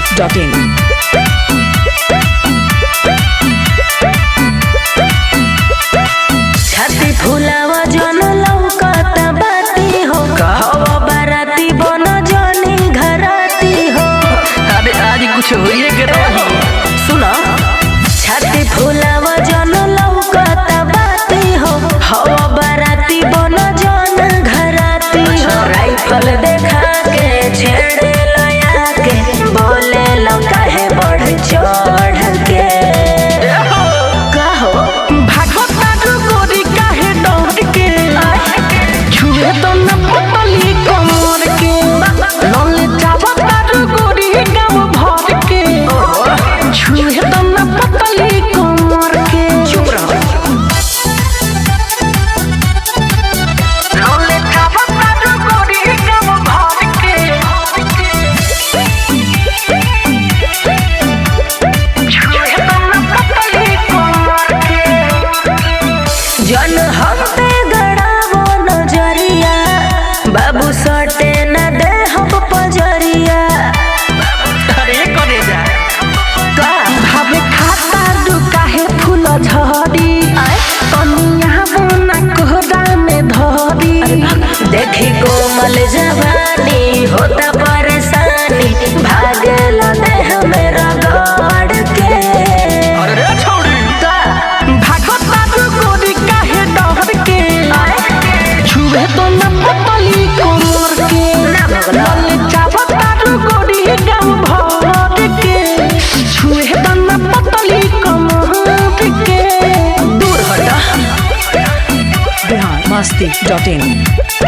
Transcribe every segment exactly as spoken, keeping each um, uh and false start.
Dot in. छाती फुलावा जन लौकत बाती हो, हवा बाराती बन जनी घराती हो। अरे आज कुछ होइए के रही। सुना छाती फुलावा जन लौकत बाती हो, हवा बाराती बन जन घराती हो। राइफल देखा के छेड़े लया के बोले लो काहे बढ़ चढ़ के कहो तो न पतली कमर के लोले चावत तारू गोरी गाँव भर के छुए तो न पतली कमर के चुप रहो लोले चावत तारू गोरी गाँव भर के छुए तो न पतली कमर के जन हम पे गड़ावो नजरिया, बाबू सटे न दे हम पजरिया। अरे करे जा का भावे खाता दू काहे फूल झड़ी तनिया बना कोहरा में धरी देखी कोमल जवानी होता परेशानी, भागल देह में रगड़ के अरे छोड़ी का भागत तारू गोरी काहे डर के छुए तो न पतली कमर के ना भगला। लाले चावत तारू गोरी गाँव भर के छुए तो न पतली कमर के दूर हटा। Bihar Masti dot in.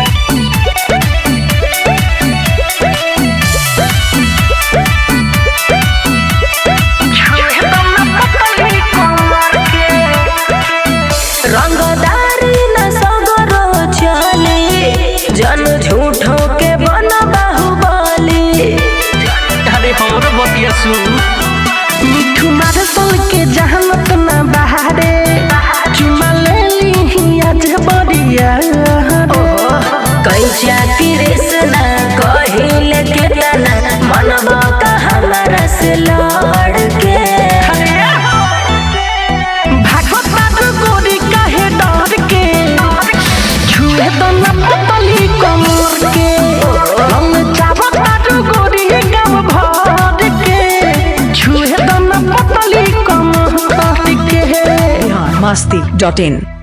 छुए तो न पतली कमर के रंगदारी न सगरो चली, जन झूठों के बन बाहुबली। अरे हमरो बतिया सुन मिठू मार सल के जहानत न बहारे चुमा ले ली आज बड़िया कैचा कृष्णा कहिले केतना मनवा का हमारा से लड़ के भागवत बाबू गोरी काहे डर के छुए तो न पतली कमर के हम चावत बाबू गोरी गाँव भर के छुए तो न पतली कमर के बिहार मस्ती डॉट इन।